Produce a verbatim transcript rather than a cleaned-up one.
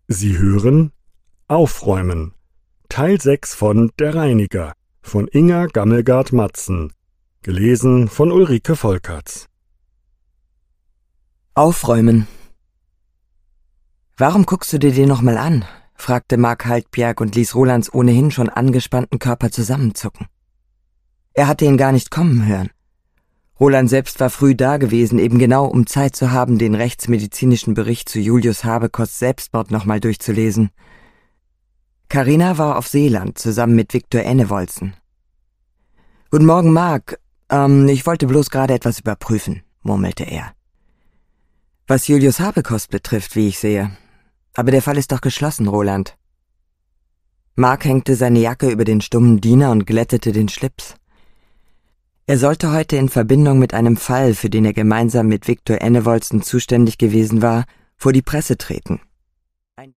Sie hören Aufräumen, Teil sechs von Der Reiniger von Inga Gammelgard-Matzen, gelesen von Ulrike Volkerts. Aufräumen. »Warum guckst du dir den nochmal an?« fragte Mark Haltbjerg und ließ Rolands ohnehin schon angespannten Körper zusammenzucken. Er hatte ihn gar nicht kommen hören. Roland selbst war früh da gewesen, eben genau um Zeit zu haben, den rechtsmedizinischen Bericht zu Julius Habekosts Selbstmord nochmal durchzulesen. Carina war auf Seeland, zusammen mit Viktor Ennevolsen. »Guten Morgen, Mark. Ähm, ich wollte bloß gerade etwas überprüfen«, murmelte er. »Was Julius Habekost betrifft, wie ich sehe. Aber der Fall ist doch geschlossen, Roland.« Mark hängte seine Jacke über den stummen Diener und glättete den Schlips. Er sollte heute in Verbindung mit einem Fall, für den er gemeinsam mit Viktor Ennevolsen zuständig gewesen war, vor die Presse treten.